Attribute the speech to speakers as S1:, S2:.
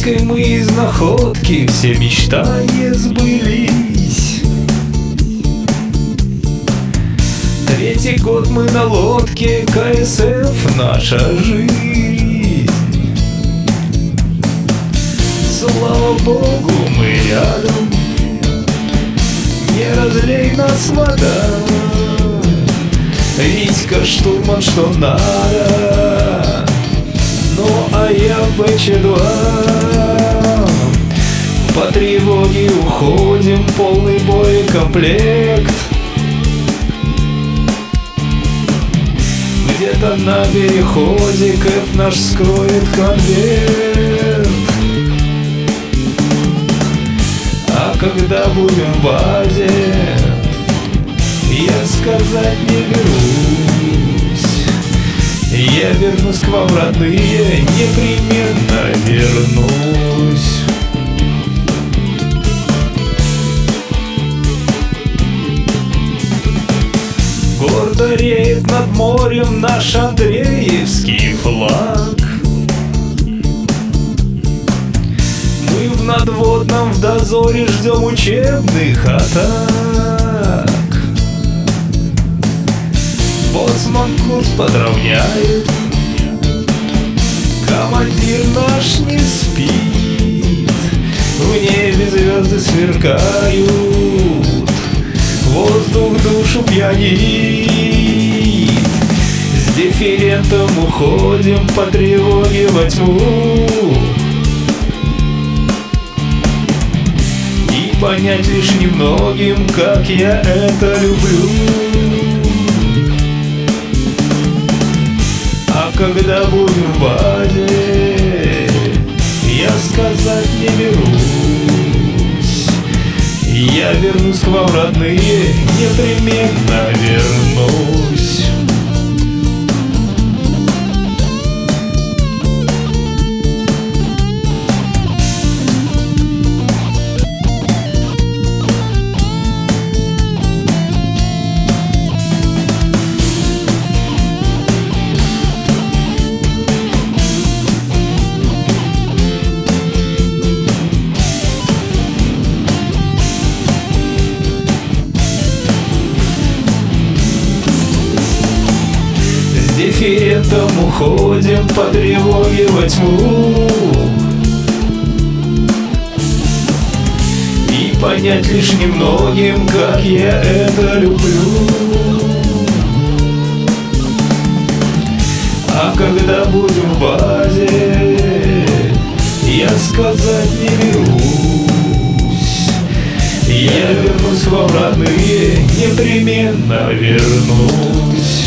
S1: Редкой мы из находки, все мечтания сбылись. Третий год мы на лодке, КСФ наша жизнь. Слава Богу, мы рядом, не разлей нас вода. Витька штурман, что надо, ну а я БЧ-2. По тревоге уходим, полный боекомплект. Где-то на переходе Кэп наш скроет конверт. А когда будем в базе, я сказать не берусь. Я вернусь к вам, родные, непременно вернусь. Гордо реет над морем наш Андреевский флаг. Мы в надводном в дозоре ждем учебных атак. Боцман курс подровняет, командир наш не спит. В небе звезды сверкают, воздух душу пьянит. С дифферентом уходим по тревоге во тьму. И понять лишь немногим, как я это люблю. А когда будем в базе, я сказать не берусь. Я вернусь к вам, родные, непременно вернусь. С дифферентом уходим по тревоге во тьму. И понять лишь немногим, как я это люблю. А когда будем в базе, я сказать не берусь. Я вернусь к вам, родные, непременно вернусь.